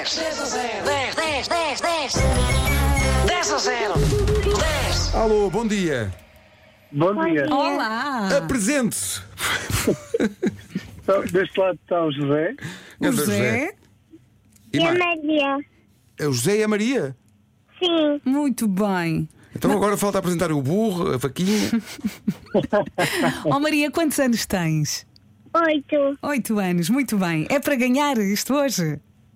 10 a 0. 10. Alô, bom dia. Bom dia. Olá! Apresente-se. Então, deste lado está o José. O José? E E a mais? Maria? É o José e a Maria. Sim. Muito bem. Então agora falta apresentar o burro, a vaquinha. Oh Maria, quantos anos tens? 8. 8 anos, muito bem. É para ganhar isto hoje?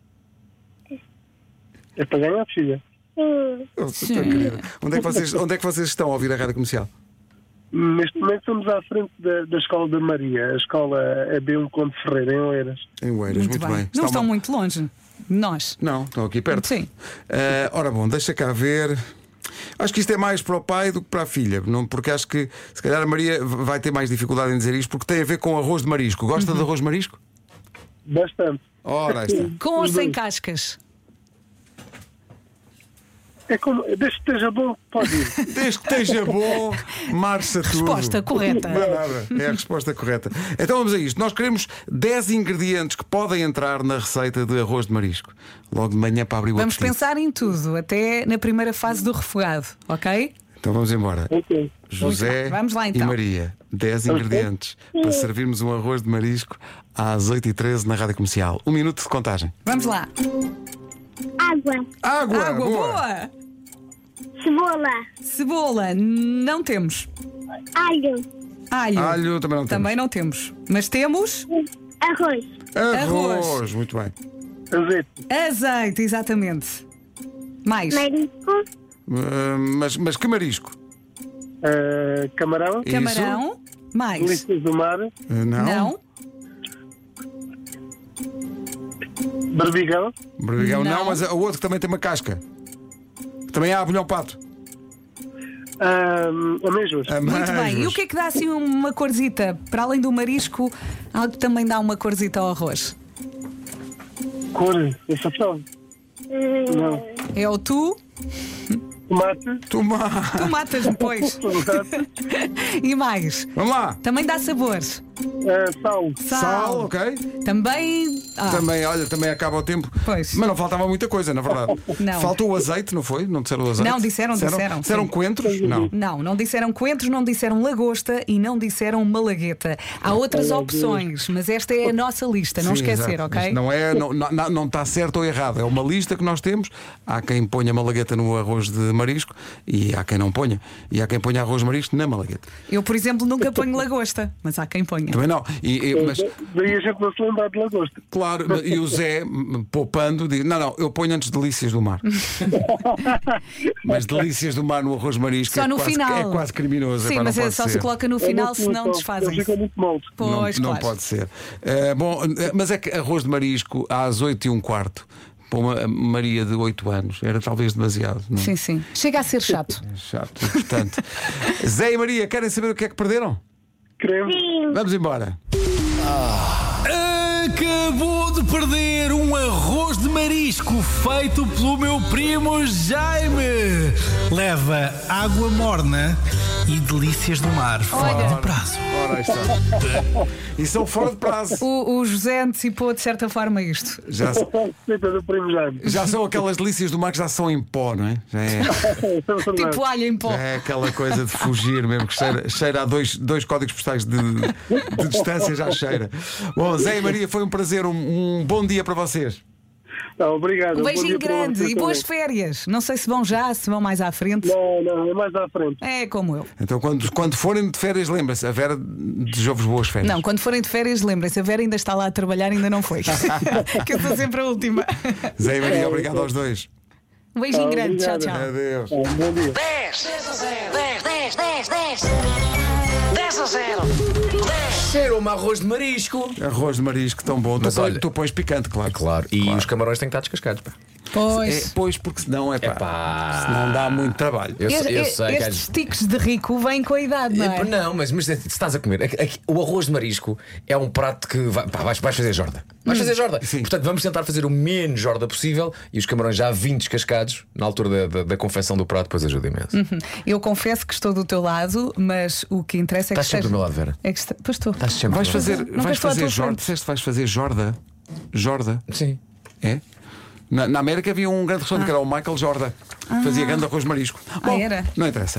É para ganhar, filha. Sim. Oh, tão querida. Onde é que vocês estão a ouvir a rádio comercial? Neste momento estamos à frente da Escola da Maria. A escola é B1 Conde Ferreira, em Oeiras. Em Oeiras, muito bem. Não estão muito longe de nós. Não, estão aqui perto. Sim. Ora bom, deixa cá ver. Acho que isto é mais para o pai do que para a filha, não, porque acho que se calhar a Maria vai ter mais dificuldade em dizer isto, porque tem a ver com arroz de marisco. Gosta de arroz de marisco? Bastante. Ora, aí está. Com ou sem cascas? É como, desde que esteja bom, pode ir. Desde que esteja bom, marcha tudo. Resposta correta. Não é nada, é a resposta correta. Então vamos a isto. Nós queremos 10 ingredientes que podem entrar na receita de arroz de marisco. Logo de manhã para abrir o Vamos apetite. pensar em tudo, até na primeira fase do refogado, ok? Então vamos embora. Ok. José Vamos lá, então. e Maria, 10 ingredientes para servirmos um arroz de marisco às 8h13 na Rádio Comercial. 1 minuto de contagem. Vamos lá. Água. Água! Água boa! Cebola. Cebola, não temos. Alho. Alho, Alho também não temos. também não temos. Mas temos Arroz. Arroz. Muito bem. Azeite. azeite, exatamente. Mais. Marisco. Mas que marisco? Camarão. Camarão. Mais. Delícias do mar. Não. Berbigão. Berbigão não, Não. mas o outro que também tem uma casca. Também há abelhão pato. Amêijoas. Muito bem. E o que é que dá assim uma corzita? Para além do marisco, algo que também dá uma corzita ao arroz? Cor. Açafrão. Não. É o tu Tomate. matas depois. Tomate. E mais. Vamos lá. Também dá sabores. Sal. Sal, ok. Também. Também, olha, também acaba o tempo. Pois. Mas não faltava muita coisa, na verdade. Não. Faltou o azeite, não foi? Não disseram o azeite? Não, disseram. Disseram Sim. coentros? Não. Não disseram coentros, não disseram lagosta e não disseram malagueta. Há outras opções, mas esta é a nossa lista, não Sim, esquecer, exato. ok? Isto não está certo ou errado. É uma lista que nós temos. Há quem ponha malagueta no arroz de marisco e há quem não ponha. E há quem ponha arroz de marisco na malagueta. Eu, por exemplo, nunca ponho lagosta, mas há quem ponha. Também não. Mas, Daí a gente não se lembra de lagosta. claro, e o Zé, poupando, diz: não, eu ponho antes delícias do mar. Mas delícias do mar no arroz de marisco Só no final. é quase criminoso. Sim, Epá, mas não é pode só ser. se coloca no final, muito senão bom. desfazem. Ele fica muito molde. Pois, não claro. pode ser. Mas é que arroz de marisco às 8h15 para uma Maria de 8 anos era talvez demasiado. Não? Sim. Chega a ser chato. Chato, portanto. Zé e Maria, querem saber o que é que perderam? Creme. Sim. Vamos embora. Acabou de perder um arroz de marisco feito pelo meu primo Jaime. Leva água morna e delícias do mar fora Olha. de prazo. Ora, aí está. E são fora de prazo. O José antecipou de certa forma isto. Receita do primo Jaime. Já são aquelas delícias do mar que já são em pó, não é? Já é, Tipo alho em pó. já é aquela coisa de fugir mesmo, que cheira a dois códigos postais de distância, já cheira. Bom, Zé e Maria, foi um prazer, um bom dia para vocês. Obrigado. Um Bom beijinho dia para grande vocês e boas também. férias. Não sei se vão já, se vão mais à frente. Não, é mais à frente. É como eu. Então, quando forem de férias, lembrem-se, a Vera desejou-vos boas férias. Não, quando forem de férias, lembrem-se, a Vera ainda está lá a trabalhar, ainda não foi. Que eu sou sempre a última. Zé e Maria, obrigado aos dois. Um beijinho grande, tchau, obrigado. tchau. Adeus. Bom dia. 10 a 0. 10. 10 a 0. 10. Cheira-me a arroz de marisco. Arroz de marisco tão bom. Mas olha- Tu pões picante, claro. Claro, e os camarões têm que estar descascados. Pá. Pois. Pois, porque senão Epá. senão dá muito trabalho. Eu sei que Estes tiques de rico vêm com a idade, não é? Não, mas se estás a comer, o arroz de marisco é um prato que vais fazer jorda. Vais fazer jorda. Sim. Portanto, vamos tentar fazer o menos jorda possível e os camarões já vinhos descascados na altura da confecção do prato, depois ajuda imenso. Eu confesso que estou do teu lado, mas o que interessa é que Estás sempre do meu lado, Vera. É que pois estou. Estás sempre Vais do meu lado. fazer Nunca estou à tua jorda? frente. Disseste que vais fazer jorda? Jorda? Sim. É? Na América havia um grande restaurante que era o Michael Jordan. Fazia grande arroz de marisco. Bom, era? não interessa.